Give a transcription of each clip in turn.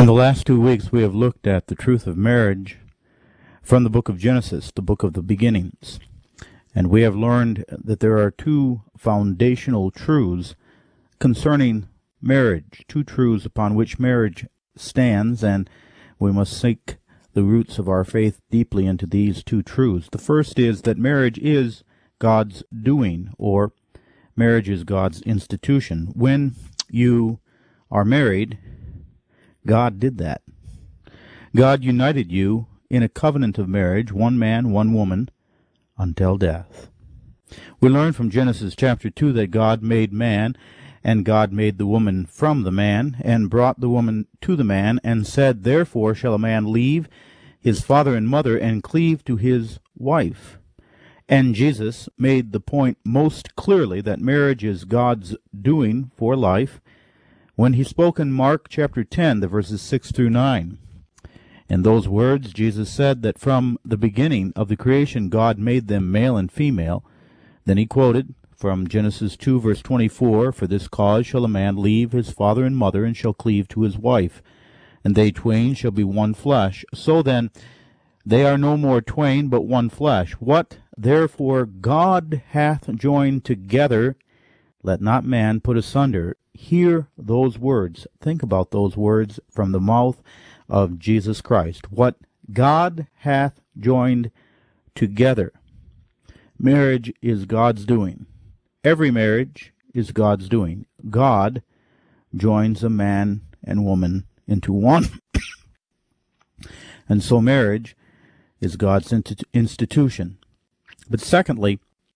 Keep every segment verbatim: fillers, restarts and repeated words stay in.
In the last two weeks, we have looked at the truth of marriage from the book of Genesis, the book of the beginnings. And we have learned that there are two foundational truths concerning marriage, two truths upon which marriage stands, and we must sink the roots of our faith deeply into these two truths. The first is that marriage is God's doing, or marriage is God's institution. When you are married, God did that. God united you in a covenant of marriage, one man, one woman, until death. We learn from Genesis chapter two that God made man, and God made the woman from the man, and brought the woman to the man, and said, Therefore shall a man leave his father and mother, and cleave to his wife. And Jesus made the point most clearly that marriage is God's doing for life, when he spoke in Mark chapter ten, the verses six through nine. In those words, Jesus said that from the beginning of the creation God made them male and female. Then he quoted from Genesis two, verse twenty-four, For this cause shall a man leave his father and mother, and shall cleave to his wife, and they twain shall be one flesh. So then, they are no more twain, but one flesh. What therefore God hath joined together, let not man put asunder. Hear those words. Think about those words from the mouth of Jesus Christ. What God hath joined together. Marriage is God's doing. Every marriage is God's doing. God joins a man and woman into one. And so marriage is God's institution. But secondly,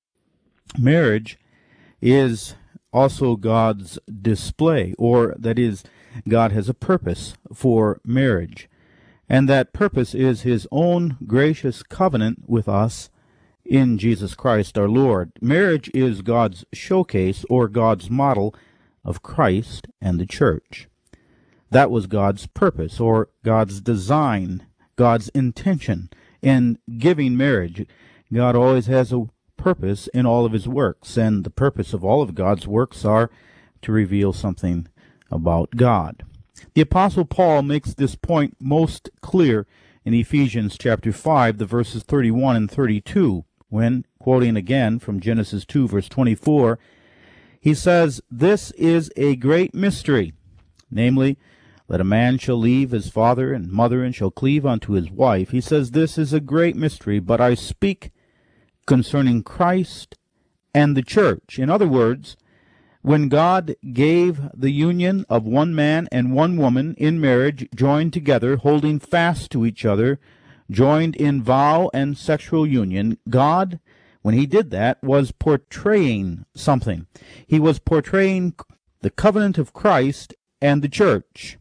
marriage is also God's display, or that is, God has a purpose for marriage, and that purpose is his own gracious covenant with us in Jesus Christ our Lord. Marriage is God's showcase, or God's model of Christ and the church. That was God's purpose, or God's design, God's intention in giving marriage. God always has a purpose in all of his works, and the purpose of all of God's works are to reveal something about God. The Apostle Paul makes this point most clear in Ephesians chapter five, the verses thirty-one and thirty-two, when, quoting again from Genesis two, verse twenty-four, he says, This is a great mystery, namely, that a man shall leave his father and mother, and shall cleave unto his wife. He says, This is a great mystery, but I speak concerning Christ and the church. In other words, when God gave the union of one man and one woman in marriage, joined together, holding fast to each other, joined in vow and sexual union, God, when he did that, was portraying something. He was portraying the covenant of Christ and the church.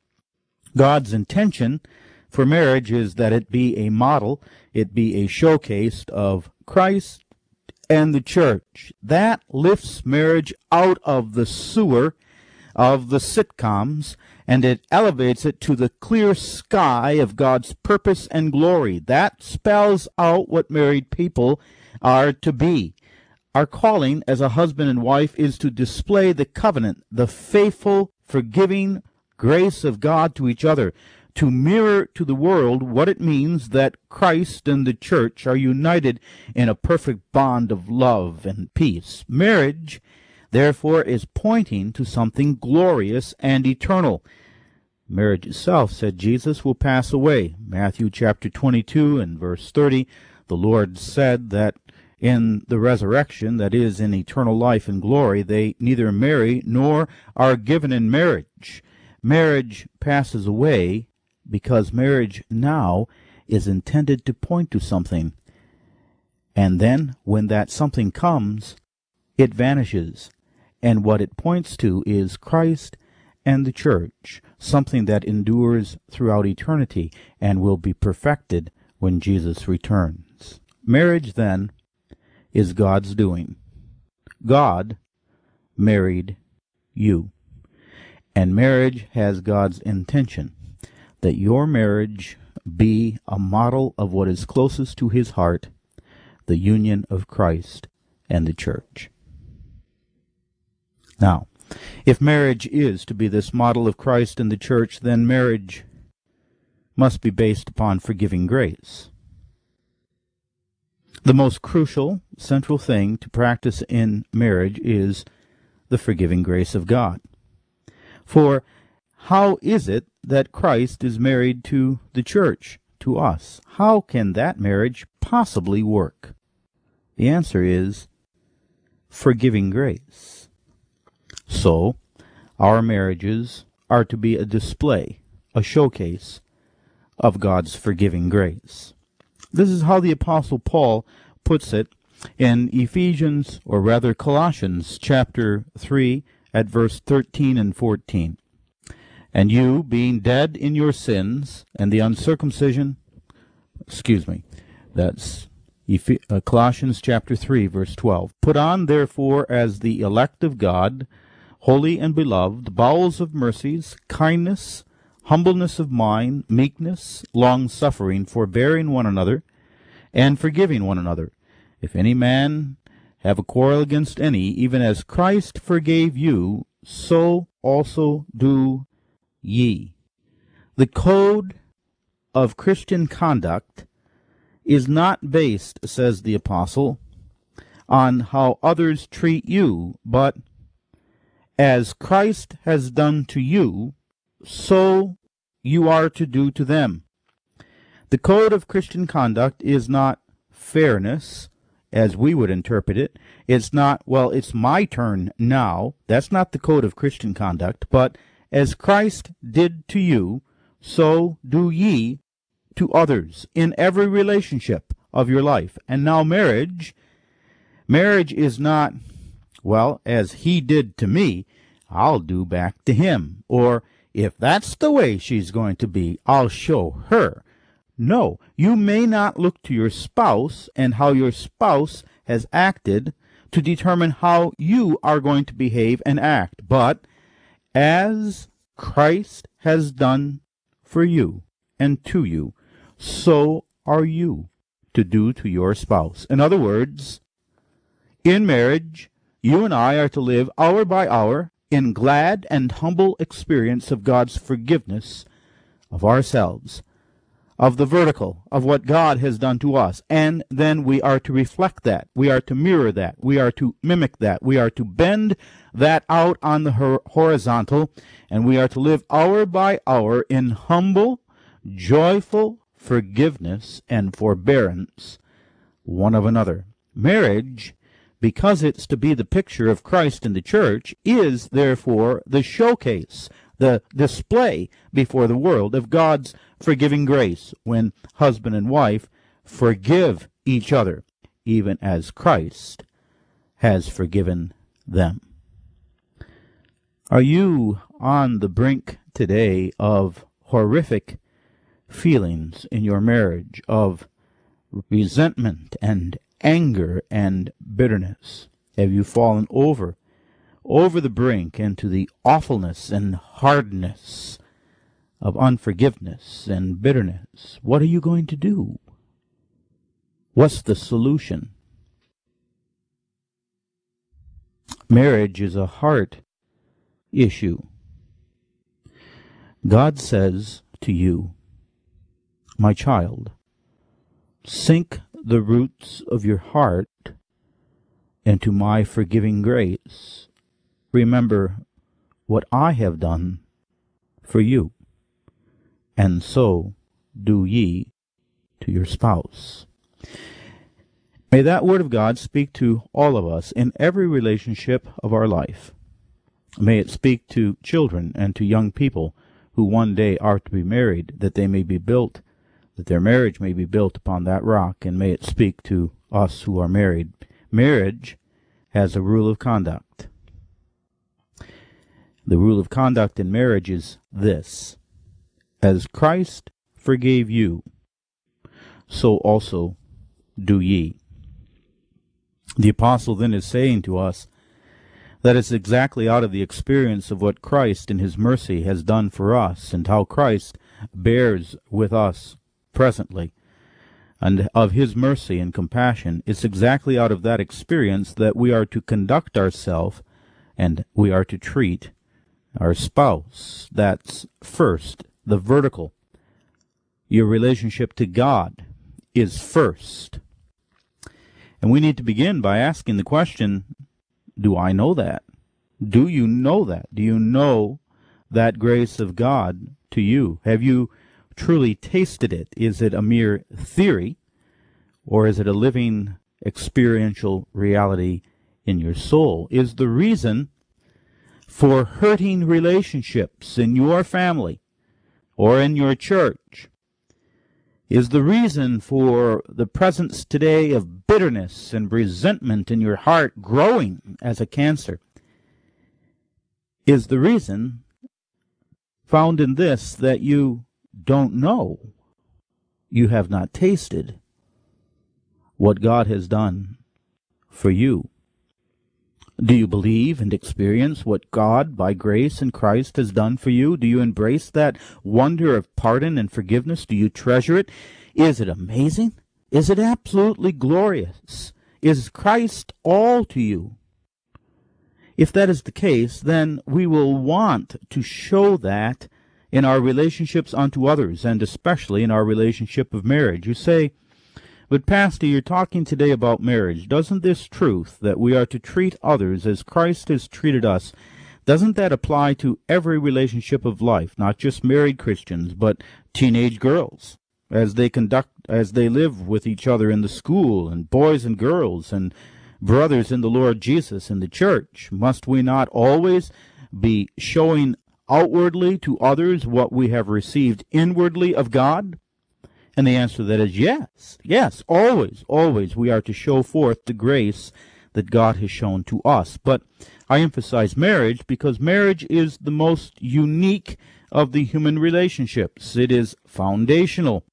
God's intention for marriage is that it be a model, it be a showcase of Christ and the church. That lifts marriage out of the sewer of the sitcoms, and it elevates it to the clear sky of God's purpose and glory. That spells out what married people are to be. Our calling as a husband and wife is to display the covenant, the faithful, forgiving grace of God to each other, to mirror to the world what it means that Christ and the church are united in a perfect bond of love and peace. Marriage, therefore, is pointing to something glorious and eternal. Marriage itself, said Jesus, will pass away. Matthew chapter twenty-two and verse thirty, the Lord said that in the resurrection, that is, in eternal life and glory, they neither marry nor are given in marriage. Marriage passes away because marriage now is intended to point to something. And then, when that something comes, it vanishes. And what it points to is Christ and the church, something that endures throughout eternity and will be perfected when Jesus returns. Marriage, then, is God's doing. God married you. And marriage has God's intention, that your marriage be a model of what is closest to his heart, the union of Christ and the church. Now, If marriage is to be this model of Christ in the church, then marriage must be based upon forgiving grace. The most crucial, central thing to practice in marriage is the forgiving grace of God. For how is it that Christ is married to the church, to us? How can that marriage possibly work? The answer is forgiving grace. So, our marriages are to be a display, a showcase of God's forgiving grace. This is how the Apostle Paul puts it in Ephesians, or rather Colossians chapter three at verse thirteen and fourteen. And you, being dead in your sins and the uncircumcision, excuse me, that's Eph- uh, Colossians chapter three verse twelve. Put on therefore as the elect of God, holy and beloved, bowels of mercies, kindness, humbleness of mind, meekness, long-suffering, forbearing one another, and forgiving one another. If any man have a quarrel against any, even as Christ forgave you, so also do ye. The code of Christian conduct is not based, says the apostle, on how others treat you, but as Christ has done to you, so you are to do to them. The code of Christian conduct is not fairness, as we would interpret it. It's not, well, it's my turn now. That's not the code of Christian conduct. But as Christ did to you, so do ye to others in every relationship of your life. And now marriage, marriage is not, well, as he did to me, I'll do back to him. Or if that's the way she's going to be, I'll show her. No, you may not look to your spouse and how your spouse has acted to determine how you are going to behave and act, but as Christ has done for you and to you, so are you to do to your spouse. In other words, in marriage, you and I are to live hour by hour in glad and humble experience of God's forgiveness of ourselves, of the vertical, of what God has done to us. And then we are to reflect that. We are to mirror that. We are to mimic that. We are to bend that out on the hor- horizontal, and we are to live hour by hour in humble, joyful forgiveness and forbearance one of another. Marriage, because it's to be the picture of Christ in the church, is therefore the showcase, the display before the world of God's forgiving grace, when husband and wife forgive each other, even as Christ has forgiven them. Are you on the brink today of horrific feelings in your marriage, of resentment and anger and bitterness? Have you fallen over, over the brink into the awfulness and hardness of unforgiveness and bitterness? What are you going to do? What's the solution? Marriage is a heart issue. God says to you, my child, sink the roots of your heart into my forgiving grace. Remember what I have done for you, and so do ye to your spouse. May that word of God speak to all of us in every relationship of our life. May it speak to children and to young people who one day are to be married, that they may be built, that their marriage may be built upon that rock, and may it speak to us who are married. Marriage has a rule of conduct. The rule of conduct in marriage is this: as Christ forgave you, so also do ye. The apostle then is saying to us that it's exactly out of the experience of what Christ in his mercy has done for us, and how Christ bears with us presently, and of his mercy and compassion. It's exactly out of that experience that we are to conduct ourselves And we are to treat our spouse. That's first, the vertical. Your relationship to God is first. And we need to begin by asking the question, do I know that? Do you know that? Do you know that grace of God to you? Have you truly tasted it? Is it a mere theory, or is it a living experiential reality in your soul? Is the reason for hurting relationships in your family or in your church, is the reason for the presence today of bitterness and resentment in your heart growing as a cancer, is the reason found in this, that you don't know, you have not tasted what God has done for you. Do you believe and experience what God, by grace in Christ, has done for you? Do you embrace that wonder of pardon and forgiveness? Do you treasure it? Is it amazing? Is it absolutely glorious? Is Christ all to you? If that is the case, then we will want to show that in our relationships unto others, and especially in our relationship of marriage. You say, but Pastor, you're talking today about marriage. Doesn't this truth that we are to treat others as Christ has treated us, doesn't that apply to every relationship of life, not just married Christians, but teenage girls, as they conduct, as they live with each other in the school, and boys and girls, and brothers in the Lord Jesus in the church? Must we not always be showing outwardly to others what we have received inwardly of God? And the answer to that is yes. Yes, always, always we are to show forth the grace that God has shown to us. But I emphasize marriage because marriage is the most unique of the human relationships. It is foundational,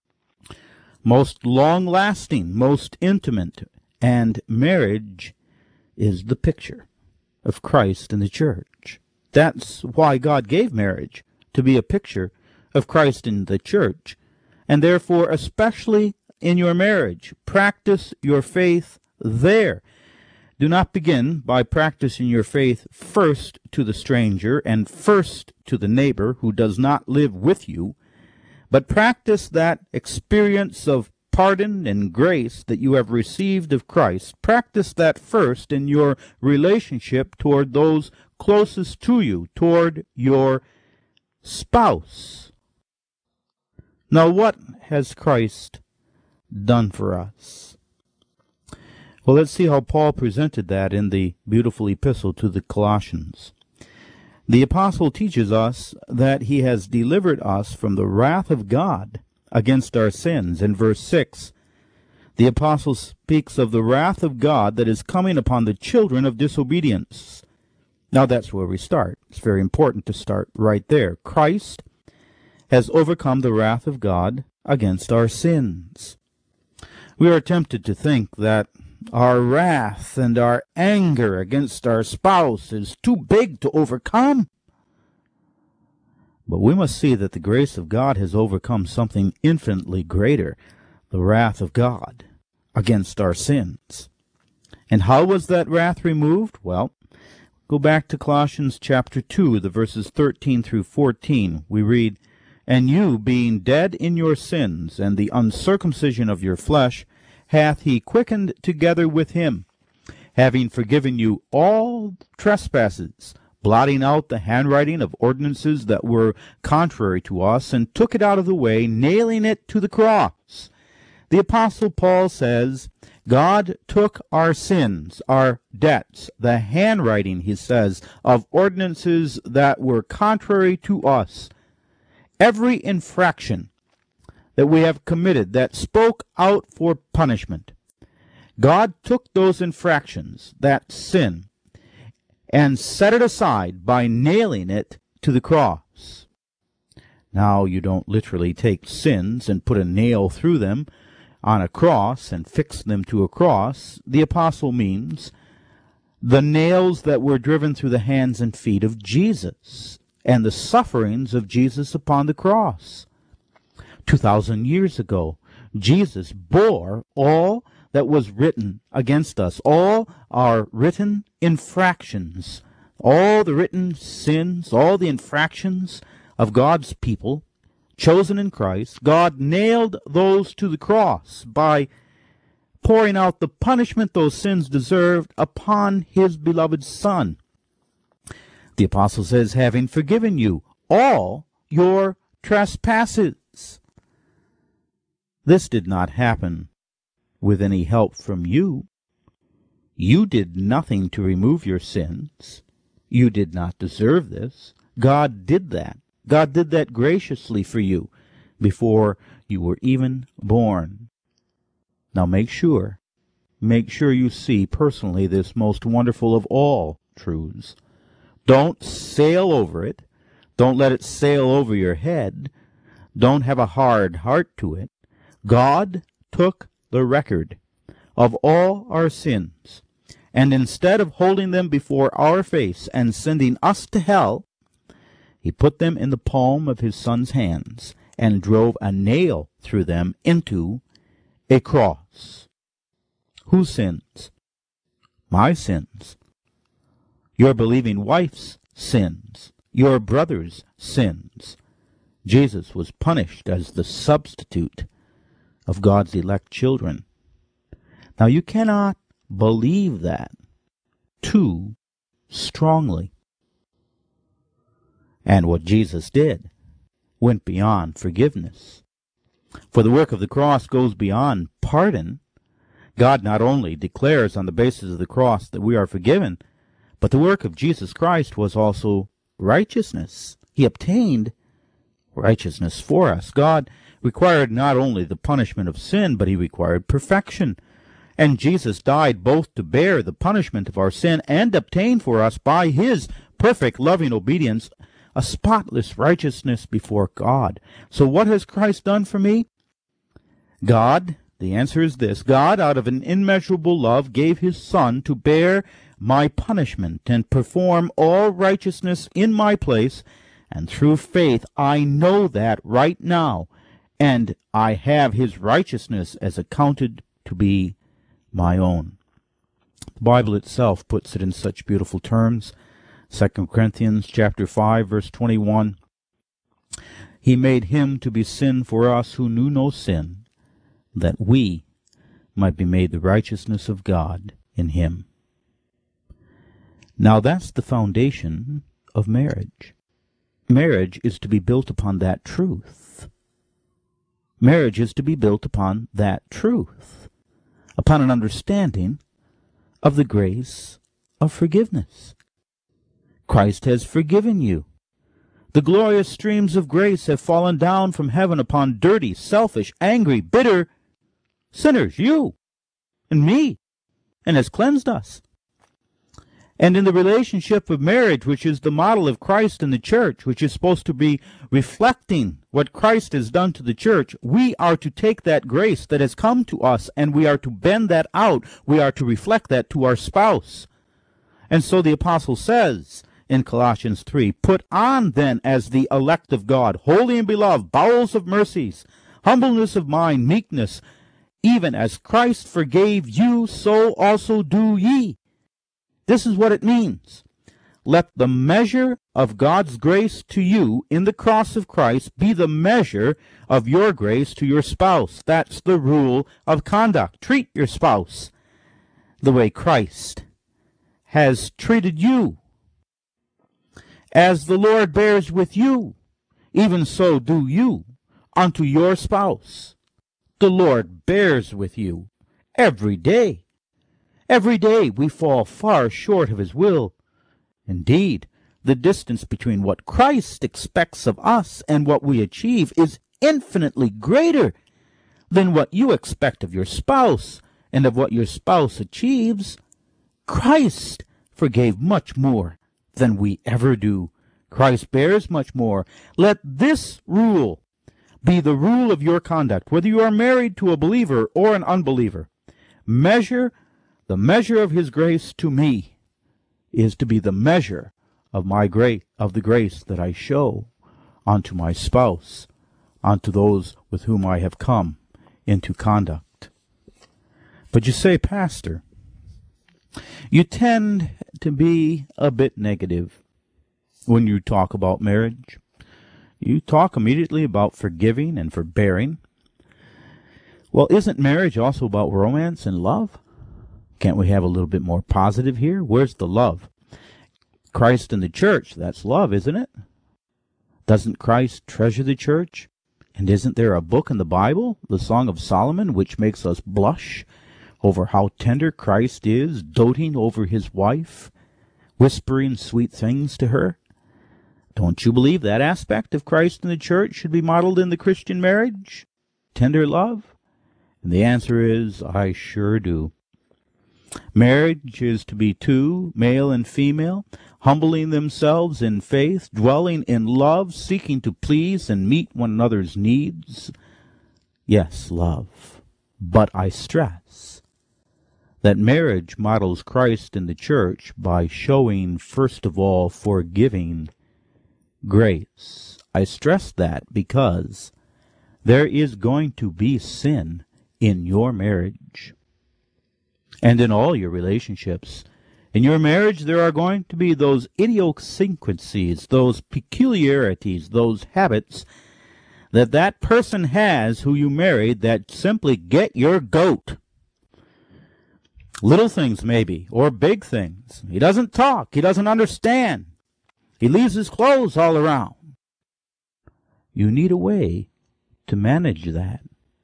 most long-lasting, most intimate, and marriage is the picture of Christ and the church. That's why God gave marriage, to be a picture of Christ and the church. And therefore, especially in your marriage, practice your faith there. Do not begin by practicing your faith first to the stranger and first to the neighbor who does not live with you, but practice that experience of pardon and grace that you have received of Christ. Practice that first in your relationship toward those closest to you, toward your spouse. Now, what has Christ done for us? Well, let's see how Paul presented that in the beautiful epistle to the Colossians. The apostle teaches us that he has delivered us from the wrath of God against our sins. In verse six, the apostle speaks of the wrath of God that is coming upon the children of disobedience. Now, that's where we start. It's very important to start right there. Christ has overcome the wrath of God against our sins. We are tempted to think that our wrath and our anger against our spouse is too big to overcome. But we must see that the grace of God has overcome something infinitely greater, the wrath of God against our sins. And how was that wrath removed? Well, go back to Colossians chapter two, the verses thirteen through fourteen. We read, "And you, being dead in your sins, and the uncircumcision of your flesh, hath he quickened together with him, having forgiven you all trespasses, blotting out the handwriting of ordinances that were contrary to us, and took it out of the way, nailing it to the cross." The Apostle Paul says, God took our sins, our debts, the handwriting, he says, of ordinances that were contrary to us, every infraction that we have committed that spoke out for punishment. God took those infractions, that sin, and set it aside by nailing it to the cross. Now, you don't literally take sins and put a nail through them on a cross and fix them to a cross. The apostle means the nails that were driven through the hands and feet of Jesus and the sufferings of Jesus upon the cross. Two thousand years ago, Jesus bore all that was written against us, all our written infractions, all the written sins, all the infractions of God's people, chosen in Christ. God nailed those to the cross by pouring out the punishment those sins deserved upon his beloved Son. The apostle says, having forgiven you all your trespasses. This did not happen with any help from you. You did nothing to remove your sins. You did not deserve this. God did that. God did that graciously for you before you were even born. Now make sure, make sure you see personally this most wonderful of all truths. Don't sail over it. Don't let it sail over your head. Don't have a hard heart to it. God took the record of all our sins, and instead of holding them before our face and sending us to hell, he put them in the palm of his Son's hands and drove a nail through them into a cross. Whose sins? My sins. Your believing wife's sins. Your brother's sins. Jesus was punished as the substitute of God's elect children. Now you cannot believe that too strongly. And what Jesus did went beyond forgiveness. For the work of the cross goes beyond pardon. God not only declares on the basis of the cross that we are forgiven, but the work of Jesus Christ was also righteousness. He obtained righteousness for us. God required not only the punishment of sin, but he required perfection. And Jesus died both to bear the punishment of our sin and obtain for us by his perfect loving obedience a spotless righteousness before God. So what has Christ done for me? God, the answer is this, God, out of an immeasurable love, gave his Son to bear my punishment and perform all righteousness in my place, and through faith I know that right now, and I have his righteousness as accounted to be my own. The Bible itself puts it in such beautiful terms. Second Corinthians chapter five, verse twenty-one. He made him to be sin for us who knew no sin, that we might be made the righteousness of God in him. Now that's the foundation of marriage. Marriage is to be built upon that truth. Marriage is to be built upon that truth, upon an understanding of the grace of forgiveness. Christ has forgiven you. The glorious streams of grace have fallen down from heaven upon dirty, selfish, angry, bitter sinners, you and me, and has cleansed us. And in the relationship of marriage, which is the model of Christ and the church, which is supposed to be reflecting what Christ has done to the church, we are to take that grace that has come to us and we are to bend that out. We are to reflect that to our spouse. And so the apostle says in Colossians three, put on then as the elect of God, holy and beloved, bowels of mercies, humbleness of mind, meekness, even as Christ forgave you, so also do ye. This is what it means. Let the measure of God's grace to you in the cross of Christ be the measure of your grace to your spouse. That's the rule of conduct. Treat your spouse the way Christ has treated you. As the Lord bears with you, even so do you unto your spouse. The Lord bears with you every day. Every day we fall far short of his will. Indeed, the distance between what Christ expects of us and what we achieve is infinitely greater than what you expect of your spouse and of what your spouse achieves. Christ forgave much more than we ever do. Christ bears much more. Let this rule be the rule of your conduct, whether you are married to a believer or an unbeliever. Measure the measure of his grace to me is to be the measure of my grace, of the grace that I show unto my spouse, unto those with whom I have come into conduct. But you say, Pastor, You tend to be a bit negative when you talk about marriage. You talk immediately about forgiving and forbearing. Well, isn't marriage also about romance and love? Can't we have a little bit more positive here? Where's the love? Christ and the church, that's love, isn't it? Doesn't Christ treasure the church? And isn't there a book in the Bible, the Song of Solomon, which makes us blush over how tender Christ is, doting over his wife, whispering sweet things to her? Don't you believe that aspect of Christ and the church should be modeled in the Christian marriage? Tender love? And the answer is, I sure do. Marriage is to be two, male and female, humbling themselves in faith, dwelling in love, seeking to please and meet one another's needs. Yes, love. But I stress that marriage models Christ in the church by showing, first of all, forgiving grace. I stress that because there is going to be sin in your marriage and in all your relationships. In your marriage, there are going to be those idiosyncrasies, those peculiarities, those habits that that person has who you married that simply get your goat. Little things, maybe, or big things. He doesn't talk. He doesn't understand. He leaves his clothes all around. You need a way to manage that.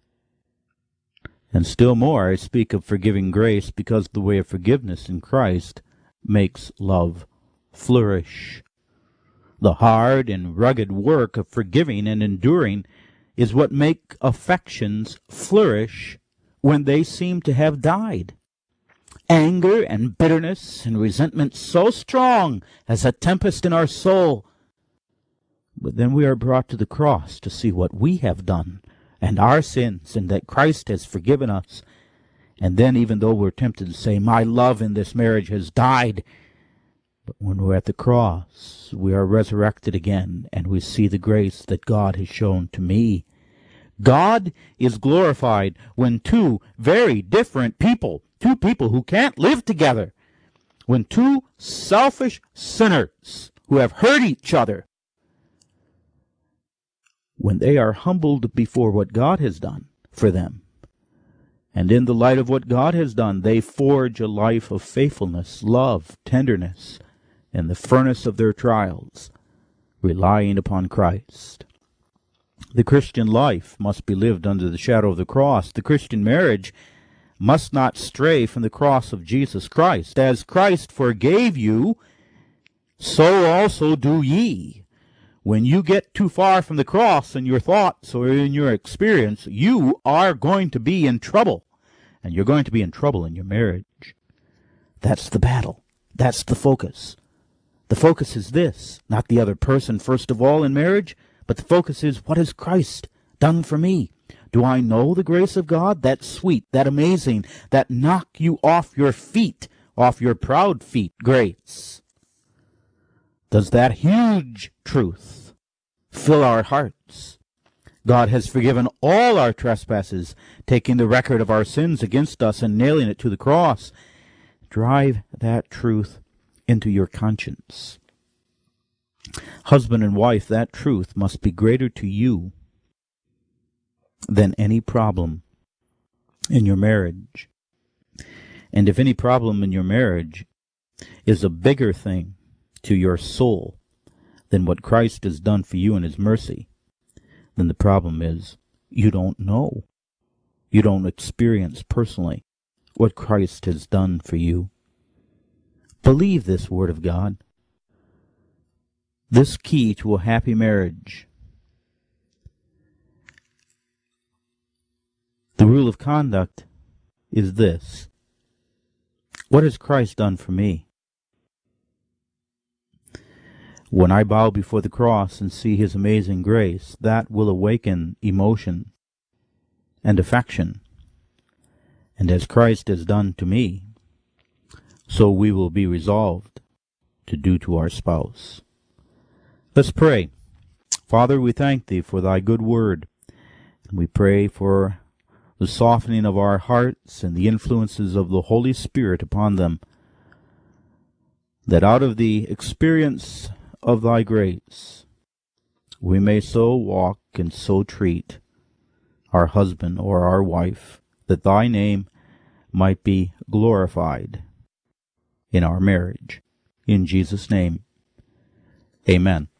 And still more, I speak of forgiving grace because the way of forgiveness in Christ makes love flourish. The hard and rugged work of forgiving and enduring is what make affections flourish when they seem to have died. Anger and bitterness and resentment so strong as a tempest in our soul. But then we are brought to the cross to see what we have done and our sins, and that Christ has forgiven us. And then, even though we're tempted to say, my love in this marriage has died, but when we're at the cross, we are resurrected again, and we see the grace that God has shown to me. God is glorified when two very different people, two people who can't live together, when two selfish sinners who have hurt each other, when they are humbled before what God has done for them, and in the light of what God has done, they forge a life of faithfulness, love, tenderness, in the furnace of their trials, relying upon Christ. The Christian life must be lived under the shadow of the cross. The Christian marriage must not stray from the cross of Jesus Christ. As Christ forgave you, so also do ye. When you get too far from the cross in your thoughts or in your experience, you are going to be in trouble. And you're going to be in trouble in your marriage. That's the battle. That's the focus. The focus is this, not the other person first of all in marriage, but the focus is, what has Christ done for me? Do I know the grace of God? That sweet, that amazing, that knock you off your feet, off your proud feet grace. Does that huge truth fill our hearts? God has forgiven all our trespasses, taking the record of our sins against us and nailing it to the cross. Drive that truth into your conscience. Husband and wife, that truth must be greater to you than any problem in your marriage. And if any problem in your marriage is a bigger thing to your soul than what Christ has done for you in his mercy, then the problem is you don't know. You don't experience personally what Christ has done for you. Believe this word of God. This key to a happy marriage. The rule of conduct is this. What has Christ done for me? When I bow before the cross and see his amazing grace, that will awaken emotion and affection. And as Christ has done to me, so we will be resolved to do to our spouse. Let's pray. Father, we thank thee for thy good word. And we pray for the softening of our hearts and the influences of the Holy Spirit upon them that out of the experience of thy grace we may so walk and so treat our husband or our wife that thy name might be glorified in our marriage. In Jesus' name, amen.